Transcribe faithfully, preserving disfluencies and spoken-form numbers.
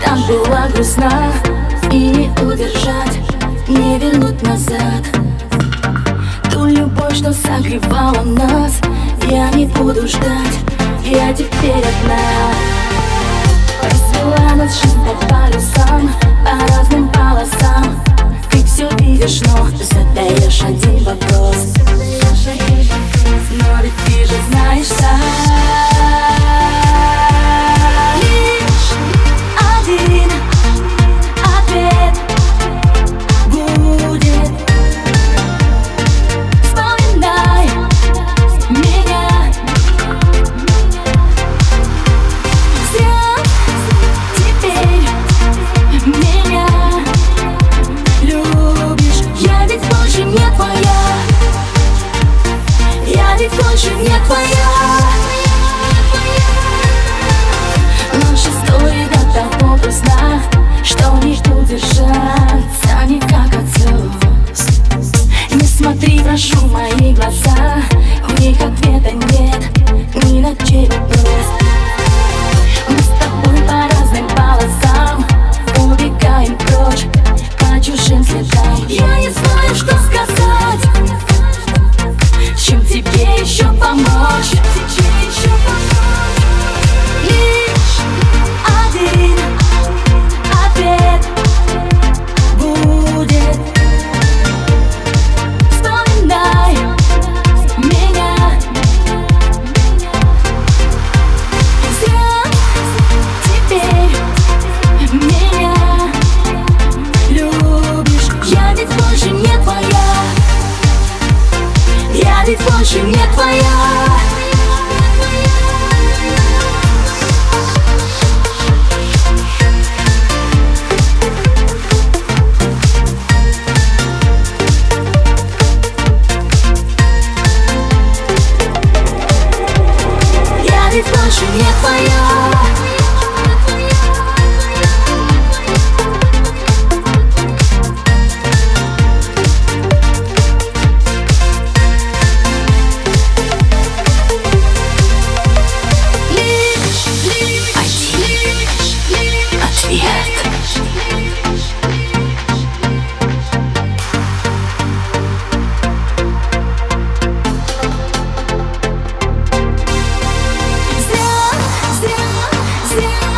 Так была грустна, и не удержать, не вернуть назад ту любовь, что согревала нас. Я не буду ждать, я теперь одна. Развела нас жизнь по полюсам, по разным полосам. Ты все видишь, но задаешь один вопрос. Но ведь ты же знаешь сам, лишь один ответ будет. Вспоминай меня. Зря теперь меня любишь. Я ведь больше не твоя. Я ведь больше не твоя. Наша история до того грустна, что не удержаться никак от слез. Не смотри, прошу, в мои глаза, в них ответа нет ни на чей вопрос. Мы с тобой по разным полосам убегаем прочь по чужим следам. Я не знаю, что сказать, чем тебе еще помочь. Лишь один ответ будет. Вспоминай меня. Зря теперь меня любишь. Я ведь больше не твоя. Я ведь больше не твоя. Я ведь больше не твоя. Зря, зря, зря.